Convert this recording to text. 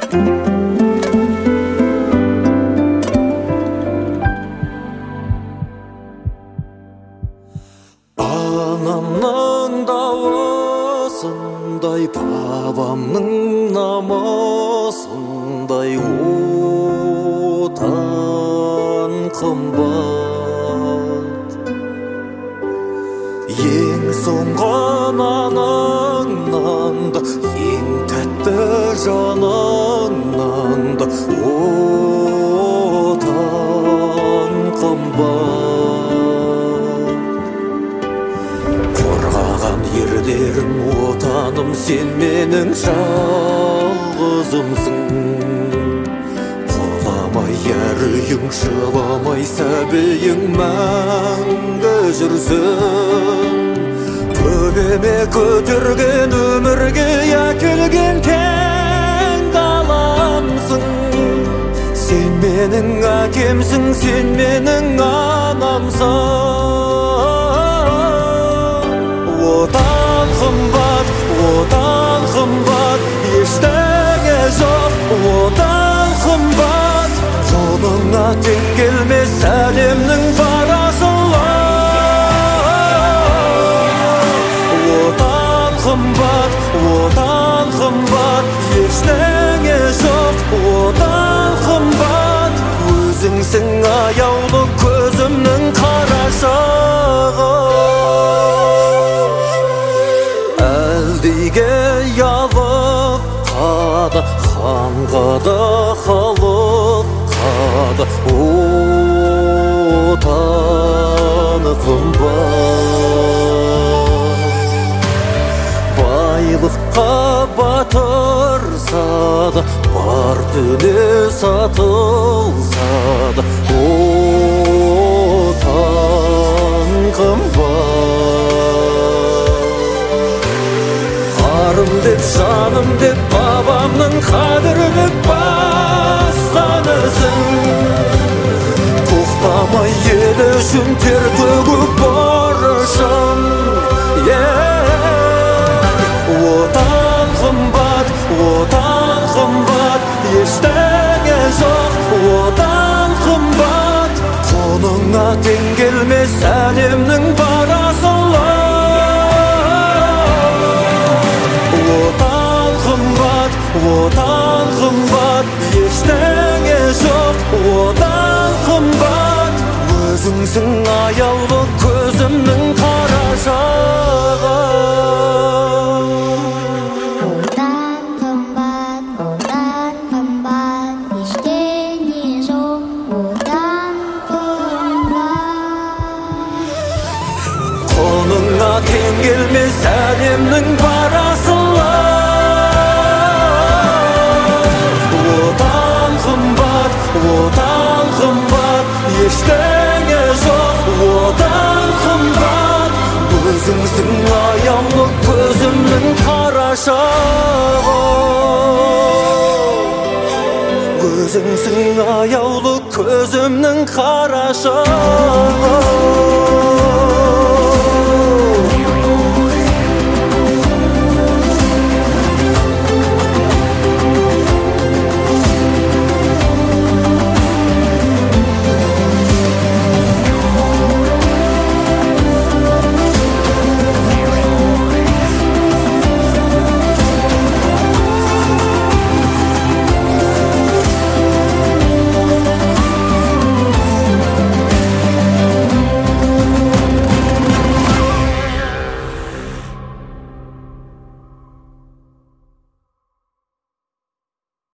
Анамның дауысындай, бабамның намысындай отан қымбат. Ең соңғы наныңнан да, ең тәтті жаныңнан да отан қымбат. Қорғаған ерлерім, отаным, сен менің жалғызымсың. Құламай әрүйің, жыламай сәбиің мәңгі жүрсін. Төбеме көтерген, өмірге әкелген кең даламсың. Сен менің әкемсің, сен менің анамсың. Отан қымбат, ештеңе жоқ. Отан қымбат, қолыңа тең келмес әлемнің парасылар. Отан қымбат, ештеңе жоқ. Отан қымбат, өзіңсің аяулы көзімнің қарашығы. Әлдиге ялып қады, ханға да халыққа да отаны қымбат. Байлыққа батырса да, бар дүние сатылса да отан қымбат. Арым деп, жаным деп, бабамның қадірлі басқанысың. Тоқтамай ел үшін тер төгіп борышым. Отан қымбат, ештеңе жоқ. Отан қымбат, қолыңа тең келмес әлемнің парасылар. Отан қымбат, ештеңе жоқ. Отан қымбат, өзіңсің аяулы көзімнің қарашығы. Қолыңа тең келмес әлемнің парасылар. Отан қымбат, ештеңе жоқ. Отан қымбат, өзіңсің аяулы көзімнің қарашығы. Өзіңсің аяулы көзімнің қарашығы.